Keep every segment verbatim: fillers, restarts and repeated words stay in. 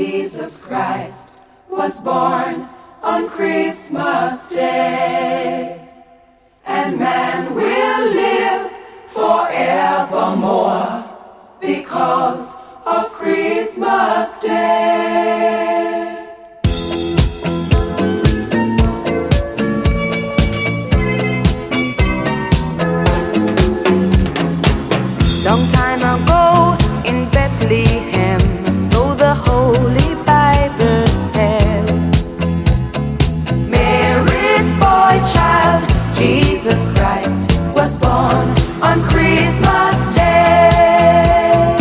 Jesus Christ was born on Christmas Day, and man will live forevermore because of Christmas Day. Long time ago in Bethlehem, so the Holy Bible said, Mary's boy child, Jesus Christ, was born on Christmas Day.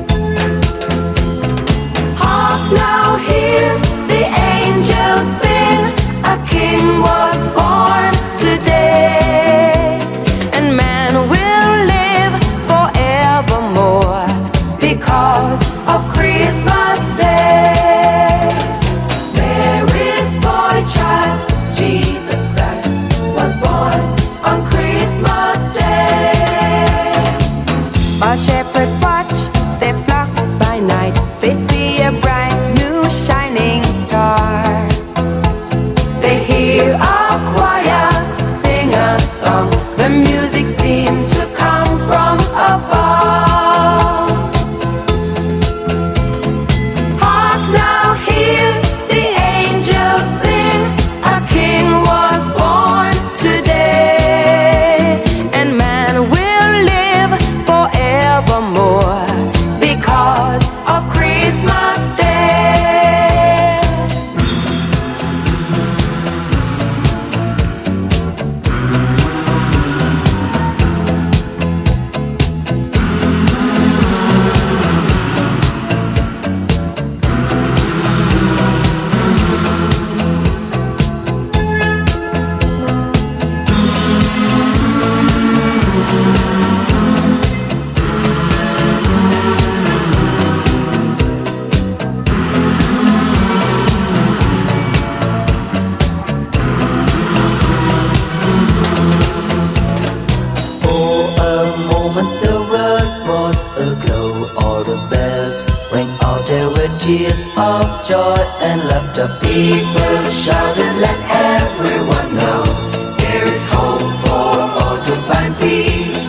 Hark now, hear the angels sing, a king was born today, and man will live forevermore because of Christmas Day. Mary's boy child, Jesus Christ, was born on Christmas Day. While shepherds watch their flock by night, they see a bright new shining star. They hear a choir sing a song, the music seemed to come from afar. Hark now, hear the angels sing, a king was born today, And man will live forevermore because of Christmas Day. The world was aglow, all the bells rang out, there were tears of joy and laughter. People shouted, let everyone know there is hope for all to find peace.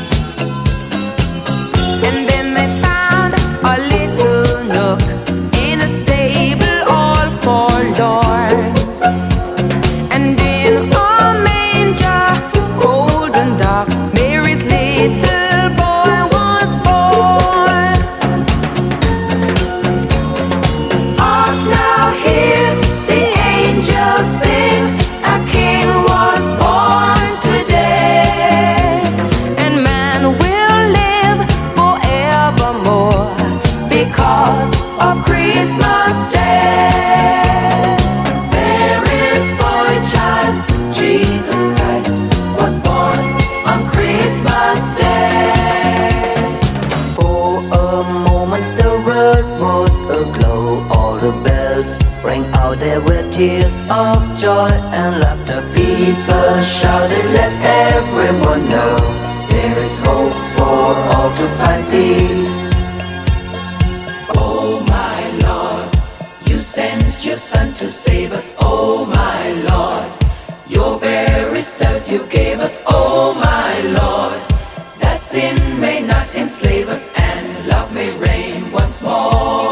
And then they found a little nook in a stable all forlorn, and in a manger cold and dark, Mary's little boy was born. Hark now, hear the angels sing, a king was born today, And man will live forevermore because of Christmas Day. Mary's boy child, Jesus Christ, was born on Christmas Day. For a moment the world was aglow, all the bells rang out, there were tears of joy and laughter. People shouted, let everyone know there is hope for all to find peace. Oh my Lord, you sent your Son to save us. Oh my Lord, your very self you gave us. Oh my Lord, that sin may not enslave us and love may reign once more.